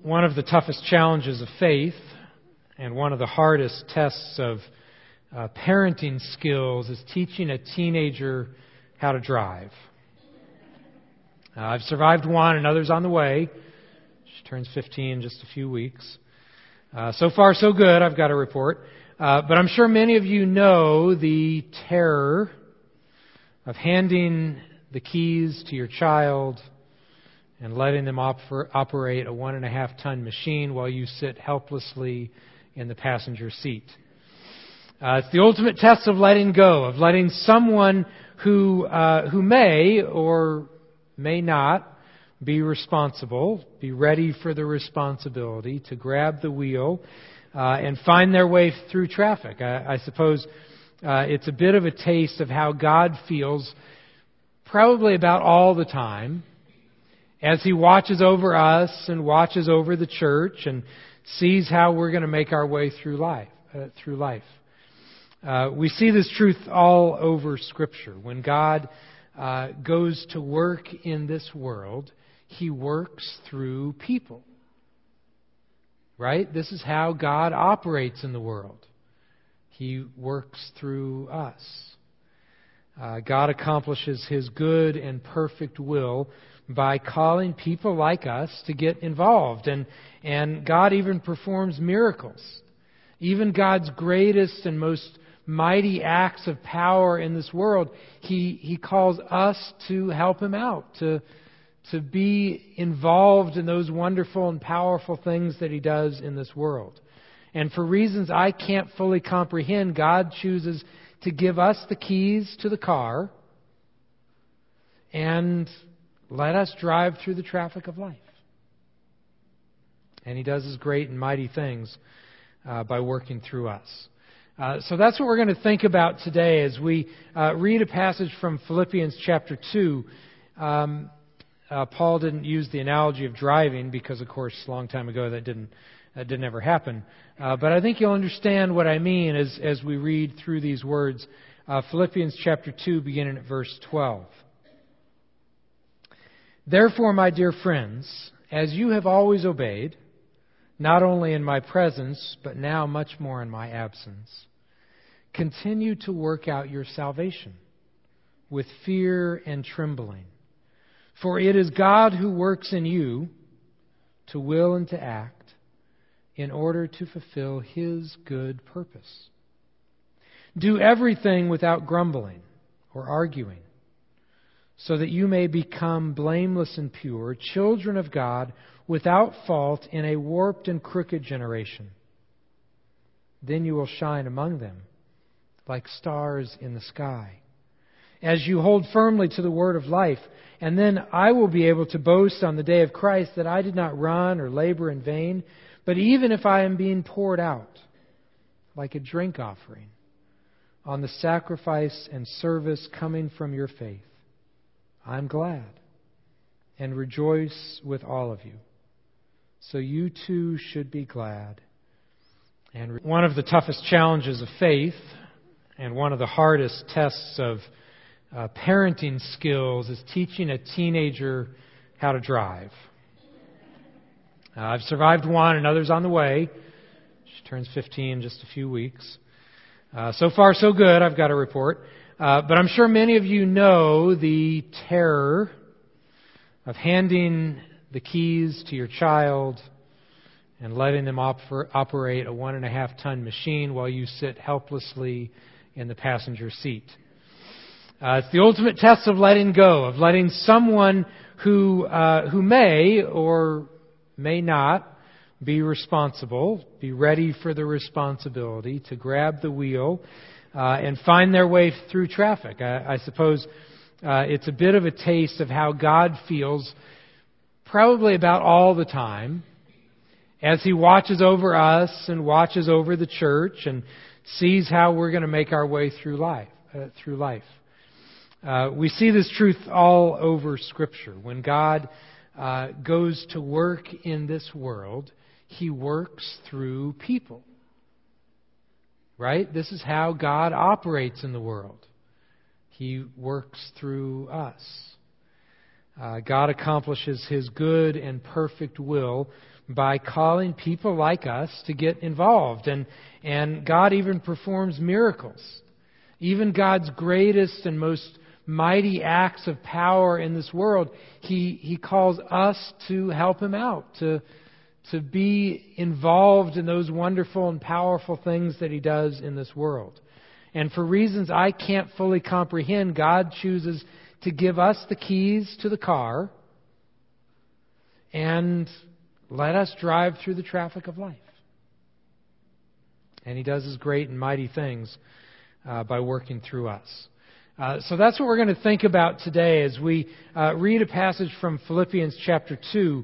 One of the toughest challenges of faith and one of the hardest tests of parenting skills is teaching a teenager how to drive. I've survived one, another's on the way. She turns 15 in just a few weeks. So far, so good, I've got to report. But I'm sure many of you know the terror of handing the keys to your child and letting them operate a 1.5-ton machine while you sit helplessly in the passenger seat. It's the ultimate test of letting go, of letting someone who may or may not be responsible, be ready for the responsibility to grab the wheel and find their way through traffic. I suppose it's a bit of a taste of how God feels probably about all the time as He watches over us and watches over the church and sees how we're going to make our way through life. We see this truth all over Scripture. When God goes to work in this world, He works through people. Right? This is how God operates in the world. He works through us. God accomplishes His good and perfect will by calling people like us to get involved. And God even performs miracles. Even God's greatest and most mighty acts of power in this world, He calls us to help Him out, to be involved in those wonderful and powerful things that He does in this world. And for reasons I can't fully comprehend, God chooses to give us the keys to the car and let us drive through the traffic of life. And He does His great and mighty things by working through us. So that's what we're going to think about today as we read a passage from Philippians chapter 2. Paul didn't use the analogy of driving because, of course, a long time ago that didn't ever happen. But I think you'll understand what I mean as we read through these words. Philippians chapter 2, beginning at verse 12. Therefore, my dear friends, as you have always obeyed, not only in my presence, but now much more in my absence, continue to work out your salvation with fear and trembling. For it is God who works in you to will and to act in order to fulfill His good purpose. Do everything without grumbling or arguing, so that you may become blameless and pure, children of God, without fault in a warped and crooked generation. Then you will shine among them like stars in the sky, as you hold firmly to the word of life. And then I will be able to boast on the day of Christ that I did not run or labor in vain. But even if I am being poured out like a drink offering on the sacrifice and service coming from your faith, I'm glad and rejoice with all of you. So you too should be glad. And one of the toughest challenges of faith and one of the hardest tests of parenting skills is teaching a teenager how to drive. I've survived one, another's on the way. She turns 15 in just a few weeks. So far, so good, I've got to report. But I'm sure many of you know the terror of handing the keys to your child and letting them operate a 1.5-ton machine while you sit helplessly in the passenger seat. It's the ultimate test of letting go, of letting someone who may or may not be responsible, be ready for the responsibility to grab the wheel and find their way through traffic. I suppose it's a bit of a taste of how God feels probably about all the time as He watches over us and watches over the church and sees how we're going to make our way through life. We see this truth all over Scripture. When God goes to work in this world, He works through people. Right? This is how God operates in the world. He works through us. God accomplishes His good and perfect will by calling people like us to get involved. And God even performs miracles. Even God's greatest and most mighty acts of power in this world, He calls us to help Him out, to be involved in those wonderful and powerful things that He does in this world. And for reasons I can't fully comprehend, God chooses to give us the keys to the car and let us drive through the traffic of life. And He does His great and mighty things by working through us. So that's what we're going to think about today as we read a passage from Philippians chapter 2.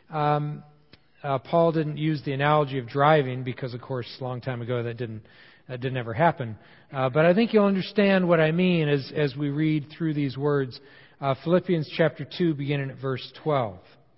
Paul didn't use the analogy of driving because, of course, a long time ago that didn't ever happen. But I think you'll understand what I mean as we read through these words. Philippians chapter 2, beginning at verse 12.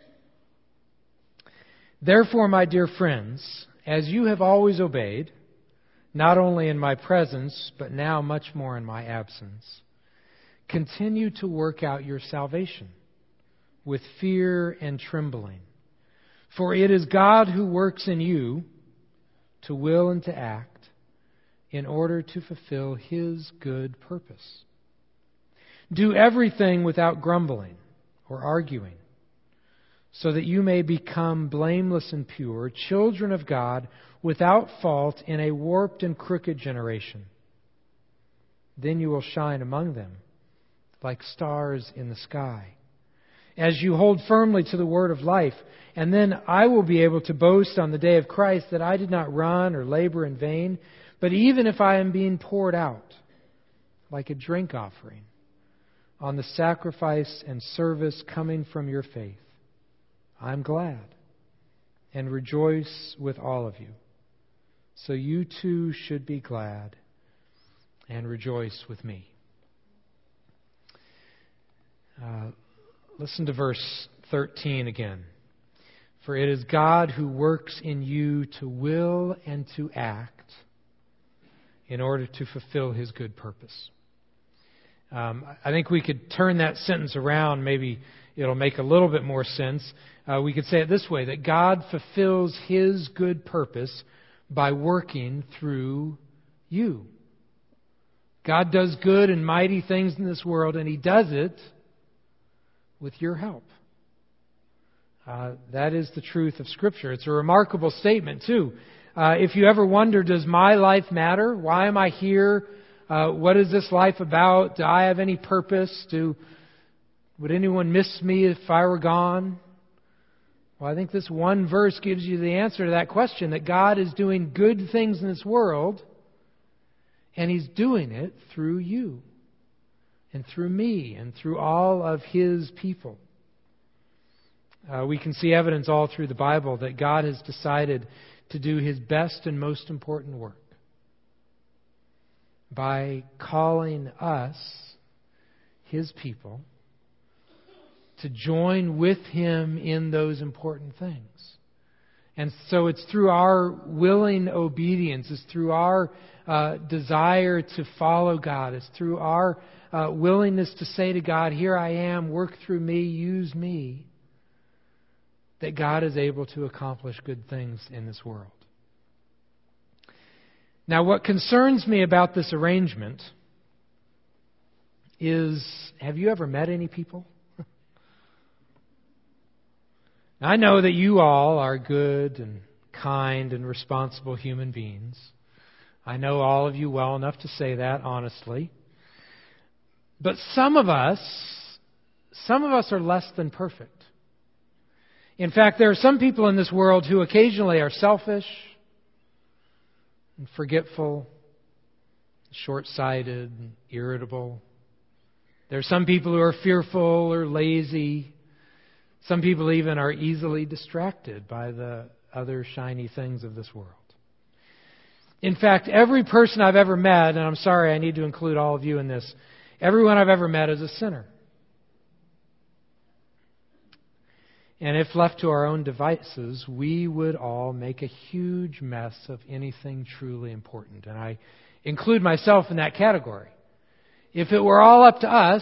Therefore, my dear friends, as you have always obeyed, not only in my presence, but now much more in my absence, continue to work out your salvation with fear and trembling. For it is God who works in you to will and to act in order to fulfill His good purpose. Do everything without grumbling or arguing, so that you may become blameless and pure, children of God, without fault in a warped and crooked generation. Then you will shine among them like stars in the sky, as you hold firmly to the word of life. And then I will be able to boast on the day of Christ that I did not run or labor in vain. But even if I am being poured out like a drink offering on the sacrifice and service coming from your faith, I'm glad and rejoice with all of you. So you too should be glad and rejoice with me. Listen to verse 13 again. For it is God who works in you to will and to act in order to fulfill His good purpose. I think we could turn that sentence around. Maybe it'll make a little bit more sense. We could say it this way, that God fulfills His good purpose by working through you. God does good and mighty things in this world, and He does it with your help. That is the truth of Scripture. It's a remarkable statement, too. If you ever wonder, does my life matter? Why am I here? What is this life about? Do I have any purpose? Would anyone miss me if I were gone? Well, I think this one verse gives you the answer to that question, that God is doing good things in this world, and He's doing it through you, and through me, and through all of His people. We can see evidence all through the Bible that God has decided to do His best and most important work by calling us, His people, to join with Him in those important things. And so it's through our willing obedience, it's through our desire to follow God, it's through our willingness to say to God, here I am, work through me, use me, that God is able to accomplish good things in this world. Now, what concerns me about this arrangement is, have you ever met any people? I know that you all are good and kind and responsible human beings. I know all of you well enough to say that honestly. But some of us are less than perfect. In fact, there are some people in this world who occasionally are selfish and forgetful, short-sighted, and irritable. There are some people who are fearful or lazy. Some people even are easily distracted by the other shiny things of this world. In fact, every person I've ever met, and I'm sorry I need to include all of you in this, everyone I've ever met is a sinner. And if left to our own devices, we would all make a huge mess of anything truly important. And I include myself in that category. If it were all up to us,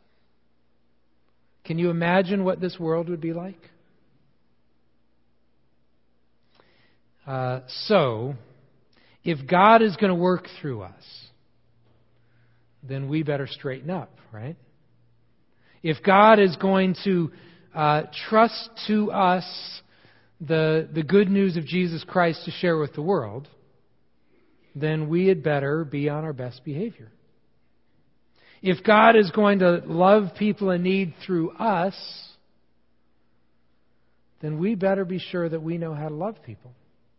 can you imagine what this world would be like? So, if God is going to work through us, then we better straighten up, right? If God is going to trust to us the good news of Jesus Christ to share with the world, then we had better be on our best behavior. If God is going to love people in need through us, then we better be sure that we know how to love people.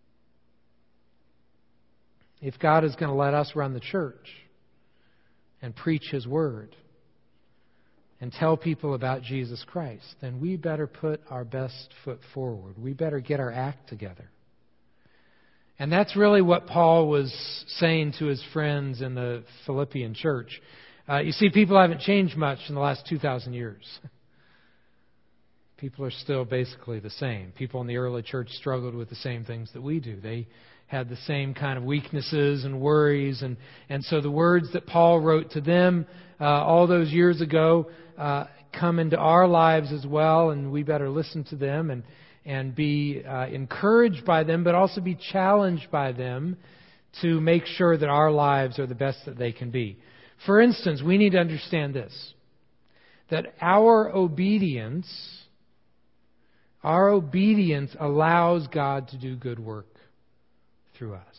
If God is going to let us run the church and preach His Word and tell people about Jesus Christ, then we better put our best foot forward. We better get our act together. And that's really what Paul was saying to his friends in the Philippian church. You see, people haven't changed much in the last 2,000 years. People are still basically the same. People in the early church struggled with the same things that we do. They had the same kind of weaknesses and worries. And so the words that Paul wrote to them all those years ago come into our lives as well, and we better listen to them and be encouraged by them, but also be challenged by them to make sure that our lives are the best that they can be. For instance, we need to understand this, that our obedience allows God to do good work through us.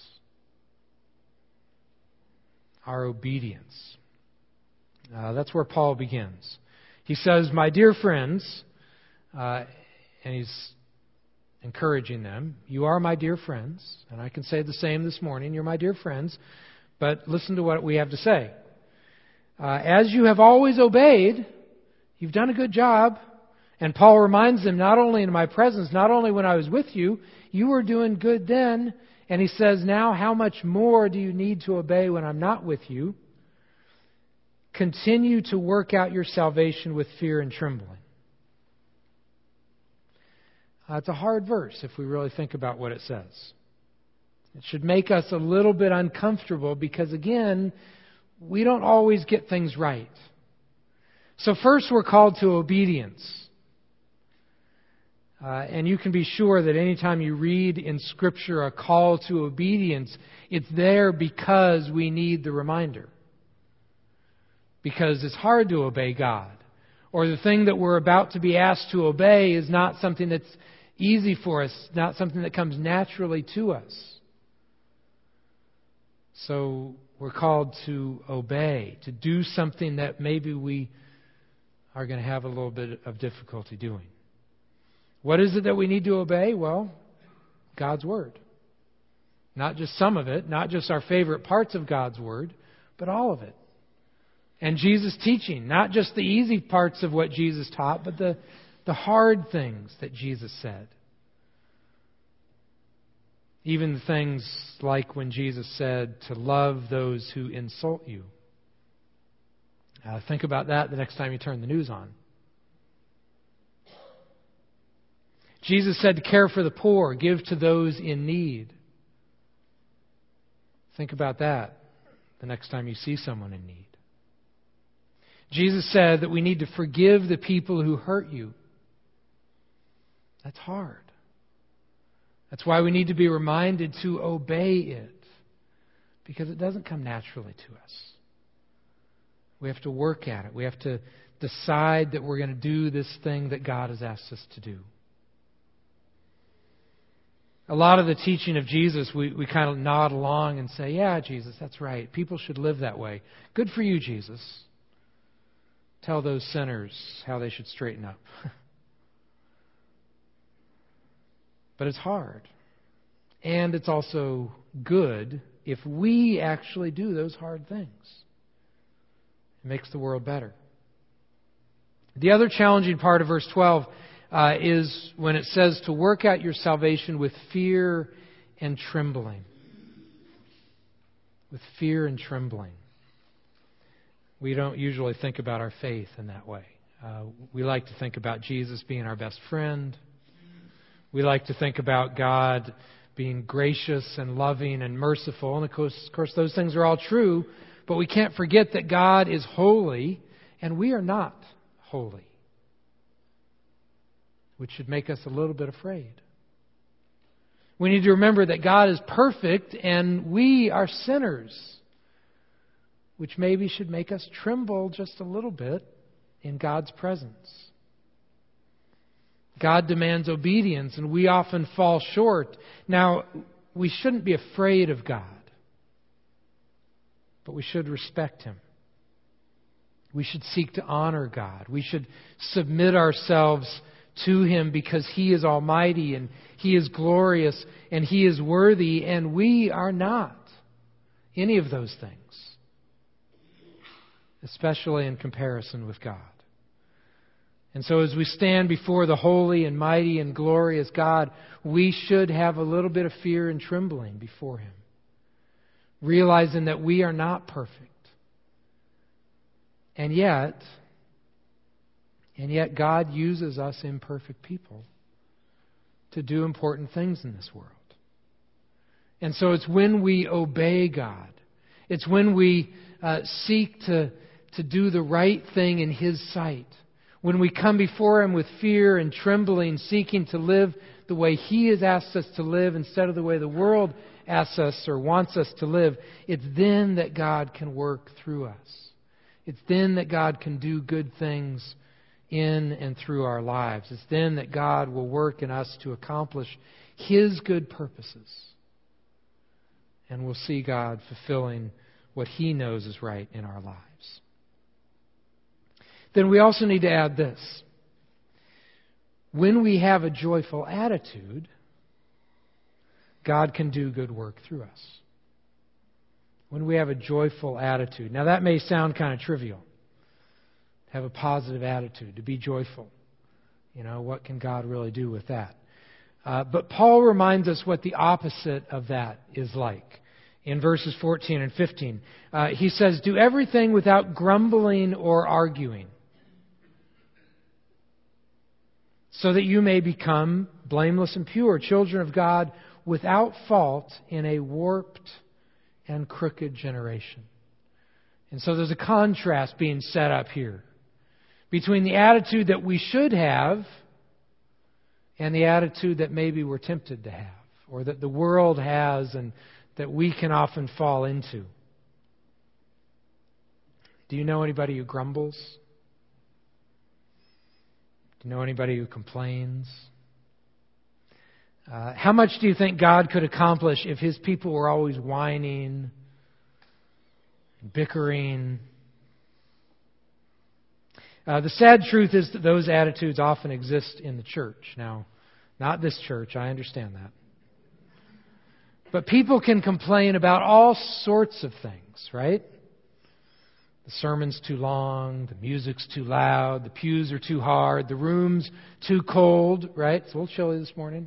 Our obedience. That's where Paul begins. He says, "My dear friends," and he's encouraging them, "you are my dear friends," and I can say the same this morning, "You're my dear friends," but listen to what we have to say. "As you have always obeyed," you've done a good job. And Paul reminds them, not only in my presence, not only when I was with you, you were doing good then. And he says, now how much more do you need to obey when I'm not with you? Continue to work out your salvation with fear and trembling. It's a hard verse if we really think about what it says. It should make us a little bit uncomfortable because, again, we don't always get things right. So first we're called to obedience. And you can be sure that anytime you read in Scripture a call to obedience, it's there because we need the reminder. Because it's hard to obey God. Or the thing that we're about to be asked to obey is not something that's easy for us, not something that comes naturally to us. So we're called to obey, to do something that maybe we are going to have a little bit of difficulty doing. What is it that we need to obey? Well, God's Word. Not just some of it, not just our favorite parts of God's Word, but all of it. And Jesus' teaching, not just the easy parts of what Jesus taught, but the hard things that Jesus said. Even things like when Jesus said to love those who insult you. Think about that the next time you turn the news on. Jesus said to care for the poor, give to those in need. Think about that the next time you see someone in need. Jesus said that we need to forgive the people who hurt you. That's hard. That's why we need to be reminded to obey it, because it doesn't come naturally to us. We have to work at it. We have to decide that we're going to do this thing that God has asked us to do. A lot of the teaching of Jesus, we kind of nod along and say, yeah, Jesus, that's right. People should live that way. Good for you, Jesus. Tell those sinners how they should straighten up. But it's hard. And it's also good if we actually do those hard things. It makes the world better. The other challenging part of verse 12 is when it says to work out your salvation with fear and trembling. With fear and trembling. We don't usually think about our faith in that way. We like to think about Jesus being our best friend. We like to think about God being gracious and loving and merciful. And of course, those things are all true. But we can't forget that God is holy and we are not holy. Which should make us a little bit afraid. We need to remember that God is perfect and we are sinners, which maybe should make us tremble just a little bit in God's presence. God demands obedience, and we often fall short. Now, we shouldn't be afraid of God, but we should respect Him. We should seek to honor God. We should submit ourselves to Him because He is almighty and He is glorious and He is worthy, and we are not any of those things, especially in comparison with God. And so as we stand before the holy and mighty and glorious God, we should have a little bit of fear and trembling before Him, realizing that we are not perfect. And yet God uses us imperfect people to do important things in this world. And so it's when we obey God, it's when we seek to do the right thing in His sight, when we come before Him with fear and trembling, seeking to live the way He has asked us to live instead of the way the world asks us or wants us to live, it's then that God can work through us. It's then that God can do good things in and through our lives. It's then that God will work in us to accomplish His good purposes. And we'll see God fulfilling what He knows is right in our lives. Then we also need to add this. When we have a joyful attitude, God can do good work through us. When we have a joyful attitude. Now that may sound kind of trivial. Have a positive attitude, to be joyful. What can God really do with that? But Paul reminds us what the opposite of that is like. In verses 14 and 15, he says, "Do everything without grumbling or arguing, so that you may become blameless and pure, children of God, without fault in a warped and crooked generation." And so there's a contrast being set up here between the attitude that we should have and the attitude that maybe we're tempted to have, or that the world has and that we can often fall into. Do you know anybody who grumbles? Do you know anybody who complains? How much do you think God could accomplish if His people were always whining, bickering? The sad truth is that those attitudes often exist in the church. Now, not this church, I understand that. But people can complain about all sorts of things, right? The sermon's too long, the music's too loud, the pews are too hard, the room's too cold, right? It's a little chilly this morning.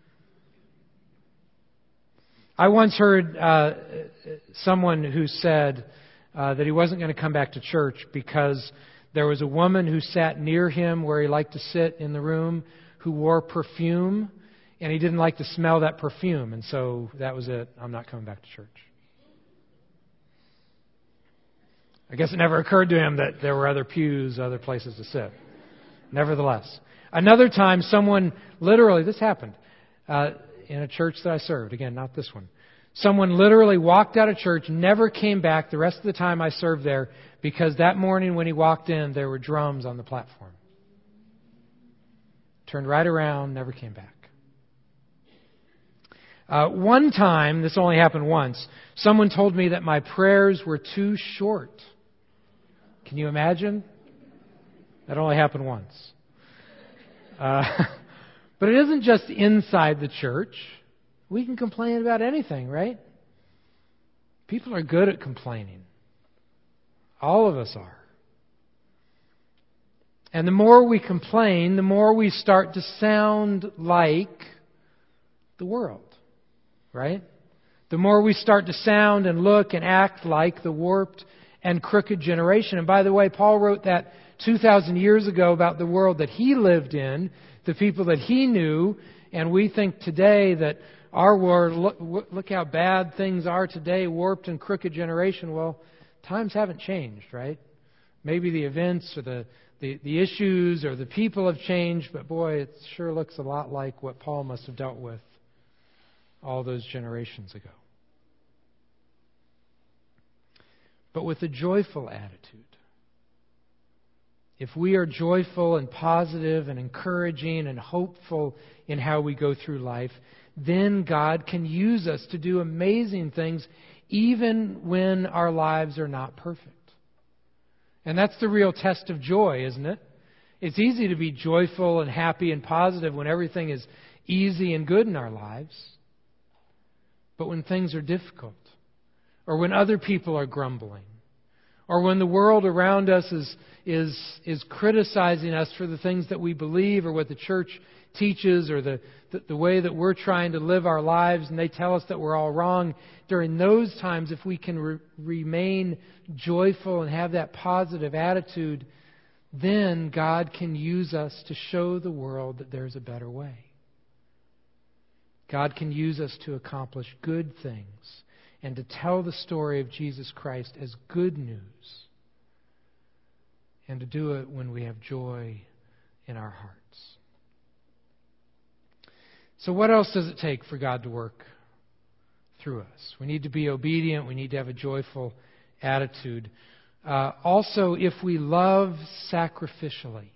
I once heard someone who said that he wasn't going to come back to church because there was a woman who sat near him where he liked to sit in the room who wore perfume, and he didn't like to smell that perfume. And so that was it. I'm not coming back to church. I guess it never occurred to him that there were other pews, other places to sit. Nevertheless. Another time, someone literally, this happened in a church that I served. Again, not this one. Someone literally walked out of church, never came back the rest of the time I served there because that morning when he walked in, there were drums on the platform. Turned right around, never came back. One time, this only happened once, someone told me that my prayers were too short. Can you imagine? That only happened once. But it isn't just inside the church. We can complain about anything, right? People are good at complaining. All of us are. And the more we complain, the more we start to sound like the world. Right? The more we start to sound and look and act like the warped and crooked generation. And by the way, Paul wrote that 2,000 years ago about the world that he lived in, the people that he knew, and we think today that our world, look how bad things are today, warped and crooked generation. Well, times haven't changed, right? Maybe the events or the issues or the people have changed, but boy, it sure looks a lot like what Paul must have dealt with all those generations ago. But with a joyful attitude. If we are joyful and positive and encouraging and hopeful in how we go through life, then God can use us to do amazing things even when our lives are not perfect. And that's the real test of joy, isn't it? It's easy to be joyful and happy and positive when everything is easy and good in our lives. But when things are difficult, or when other people are grumbling, or when the world around us is criticizing us for the things that we believe or what the church teaches or the way that we're trying to live our lives, and they tell us that we're all wrong, during those times, if we can remain joyful and have that positive attitude, then God can use us to show the world that there's a better way. God can use us to accomplish good things and to tell the story of Jesus Christ as good news, and to do it when we have joy in our hearts. So what else does it take for God to work through us? We need to be obedient. We need to have a joyful attitude. Also, if we love sacrificially,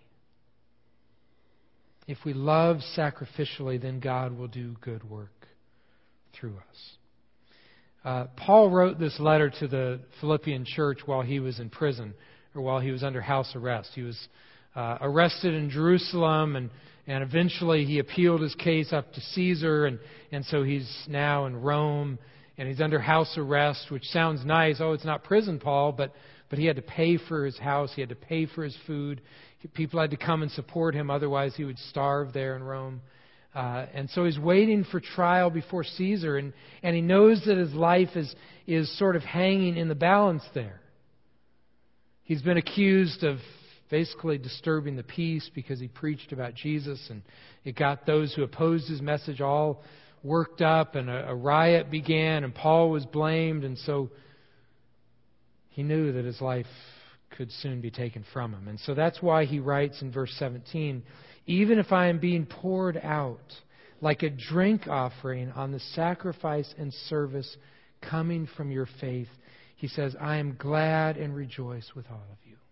then God will do good work through us. Paul wrote this letter to the Philippian church while he was in prison, or while he was under house arrest. He was arrested in Jerusalem, and eventually he appealed his case up to Caesar, and so he's now in Rome, and he's under house arrest, which sounds nice. Oh, it's not prison, Paul, but he had to pay for his house, he had to pay for his food. People had to come and support him, otherwise he would starve there in Rome. And so he's waiting for trial before Caesar, and he knows that his life is sort of hanging in the balance there. He's been accused of basically disturbing the peace because he preached about Jesus, and it got those who opposed his message all worked up, and a riot began, and Paul was blamed, and so he knew that his life could soon be taken from him. And so that's why he writes in verse 17, even if I am being poured out like a drink offering on the sacrifice and service coming from your faith, he says, I am glad and rejoice with all of you.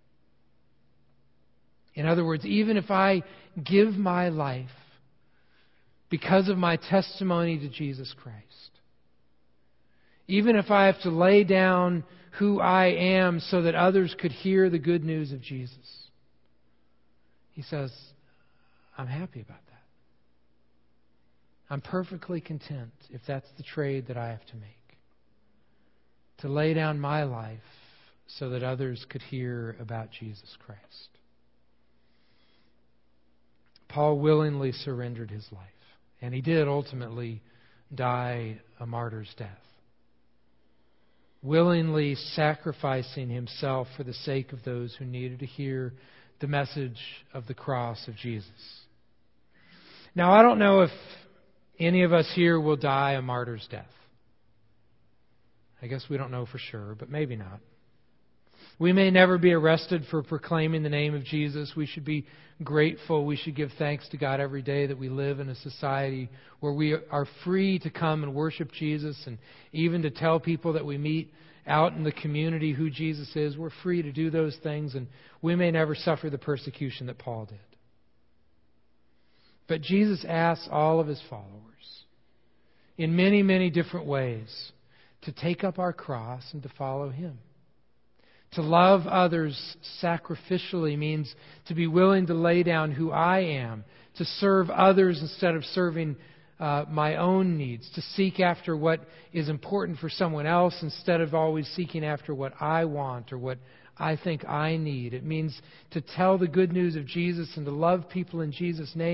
In other words, even if I give my life because of my testimony to Jesus Christ, even if I have to lay down who I am so that others could hear the good news of Jesus, he says, I'm happy about that. I'm perfectly content if that's the trade that I have to make. To lay down my life so that others could hear about Jesus Christ. Paul willingly surrendered his life, and he did ultimately die a martyr's death. Willingly sacrificing himself for the sake of those who needed to hear the message of the cross of Jesus. Now, I don't know if any of us here will die a martyr's death. I guess we don't know for sure, but maybe not. We may never be arrested for proclaiming the name of Jesus. We should be grateful. We should give thanks to God every day that we live in a society where we are free to come and worship Jesus, and even to tell people that we meet out in the community who Jesus is. We're free to do those things, and we may never suffer the persecution that Paul did. But Jesus asks all of his followers in many, many different ways to take up our cross and to follow him. To love others sacrificially means to be willing to lay down who I am, to serve others instead of serving my own needs, to seek after what is important for someone else instead of always seeking after what I want or what I think I need. It means to tell the good news of Jesus and to love people in Jesus' name.